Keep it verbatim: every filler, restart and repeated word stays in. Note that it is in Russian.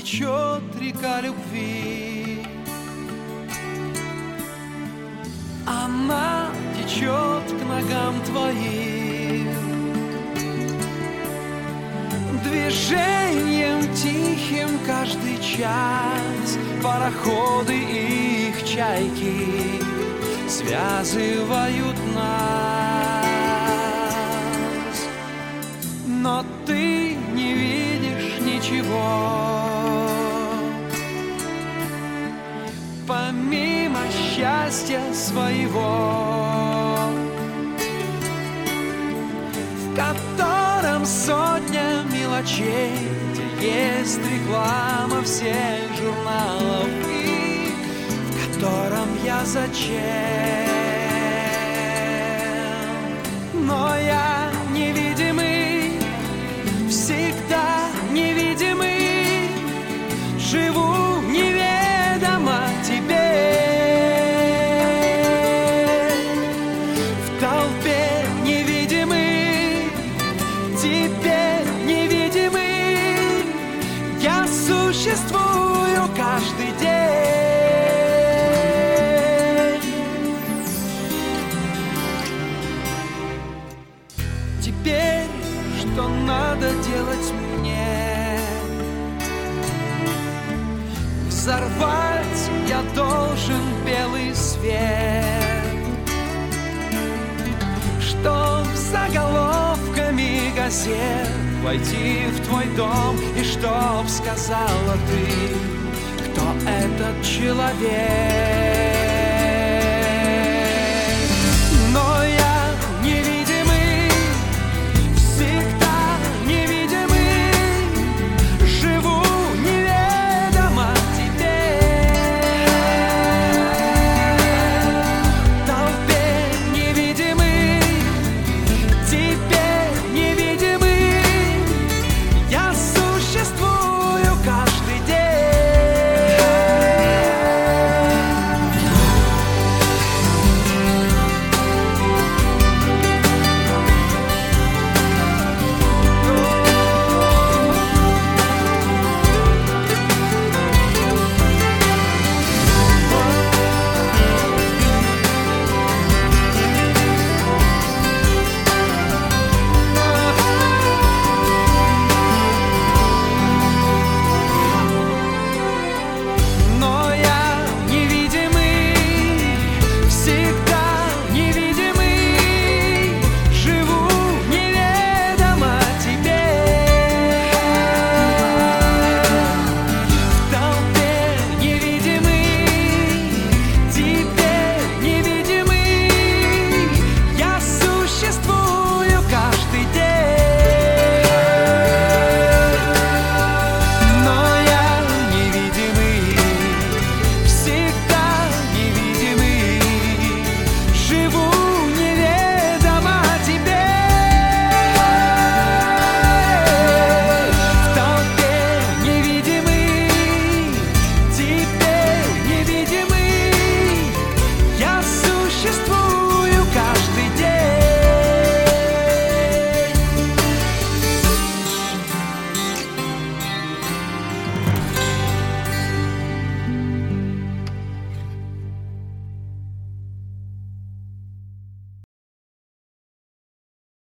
течет река любви. Она течет к ногам твоим, движением тихим каждый час. Пароходы и их чайки связывают нас, но ты не видишь ничего, помимо счастья своего, в котором сотня мелочей, где есть реклама всех журналов, и в котором я зачем. Но я невидимый, всегда невидимый, живу неведомо тебе. В толпе невидимый, теперь невидимый, я существую каждый день. Теперь что надо делать мне? Взорвать я должен белый свет, чтоб заголовками газет войти в твой дом, и чтоб сказала ты, кто этот человек.